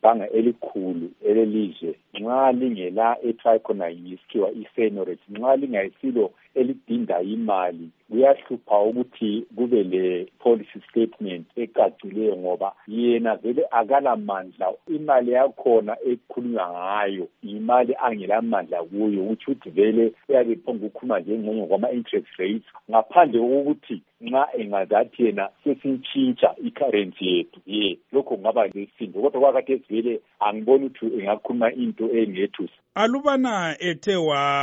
ibhanga elikhulu elelizwe nxa lingela ethiwa khona ngesikhiwa i-seniority, nxa lingayisilo elidinga imali, kuyahlupha ukuthi kube le-policy statement ecacileyo ngoba yena vele akalamandla. Imali yakhona ekhulunywa ngayo imali angelamandla kuyo, utsho ukuthi vele uyabe iphonga ukukhuluma njengengxenye kwama-interest rates ngaphandle kokuthi nxa engazathi yena sesintshintsha i-currency yethu. Lokho kungaba lesindo, kodwa kwakhathesi vele angiboni ukuthi engakhuluma into engethusi. Alubana ethe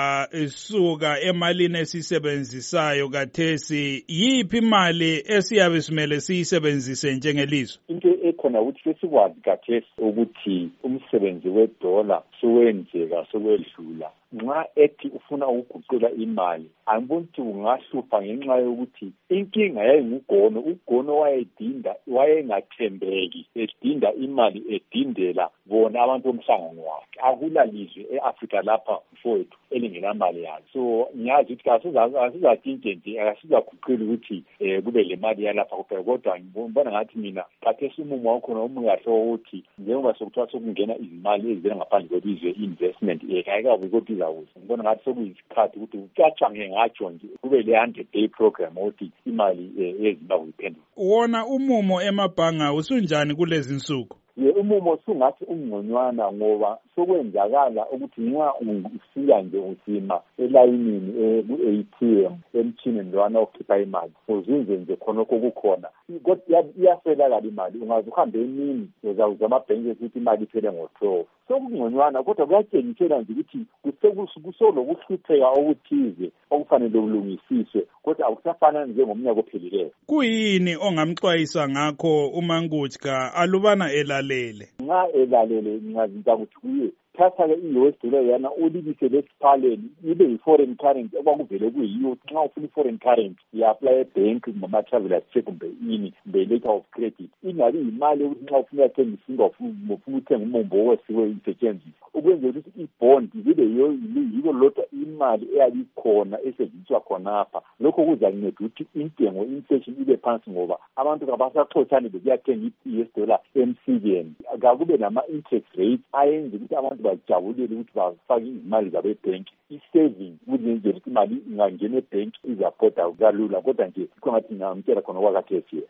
wasuka emalini esisebenzisayo kathesi, yiphi imali esiyabe simele siyisebenzise njengelizwe? Into ekhona ukuthi sesikwazi kathesi ukuthi umsebenzi wedola suwenzeka sokwedlula. Nxa ethi ufuna ukuguqula imali, angiboni ukuthi kungahlupha ngenxa yokuthi inkinga yayingugono. Ugono wayengathembeki, edinda imali, edindela bona abantu bomhlangano wakhe. Akulalizwe e-Afrika lapha mfowethu elingenamali yayo. So ngiyazi ukuthi asizatshintshe nje, asizaguqula ukuthi kube le mali yalapha kuphela, kodwa ngibona ngathi mina khathesi umumo wakhona umukahle wokuthi njengoba sokuthiwa sokungena izimali ezivela ngaphandle kwelizwe, investment ayikabi kodwa izawuza. Ngibona ngathi sokuyisikhathi ukuthi ucatshange ngatsho nje kube le 100-day program ukuthi imali ezimbabwe iphendule. Wona umumo emabhanga usunjani kulezi nsuku? Umumo sungathi ungconywana ngoba sokwenzakala ukuthi nxa ufika nje usima elayinini ku-ATM emtshineni lwana okhipha imali uzinze nje khonokho kukhona, kodwa iyafelakala imali. Ungaze uhambe emini uzawuza amabhenki ukuthi imali iphele ngo-12. Sokungconywana kodwa kuyatshengisela nje ukuthi kusolokuhlupheka okuthize okufanele kulungisiswe, kodwa akusafana njengomnyaka ophelileyo. Kuyini ongamxwayisa ngakho uMangutshka alubana elalele? Nxa elalele ngingazinza ukuthi kuye thatha-ke i-US dollar yana ulibise lesiphaleni ibe yi-foreign currency okwakuvele kuyiyo. Nxa ufuna i-foreign currency i-apply ebhenki ngama-travelers check kumbe letter of credit. Ingabi yimali ukuthi nxa ufuna uyathenga isinga ufuna uthenga umombo owesiwe isetshenziswa, ukwenzela ukuthi i-bond zibe yiko lodwa imali eyabe ikhona esetshenziswa khonapha. Lokho kuzanceda ukuthi intengo, inflation ibe phansi ngoba abantu kabasaxotshane bekuyathenga i-US dollar emsikeni. Kakube nama-interest rates ayenza ukuthi abantu bajabulele ukuthi bafake izimali zabo ebhenki. I-saving kuzenzela ukuthi imali ingangena ebhenki izaphoda kalula, kodwa nje ngathi ngamtshela khona kwakhathesi.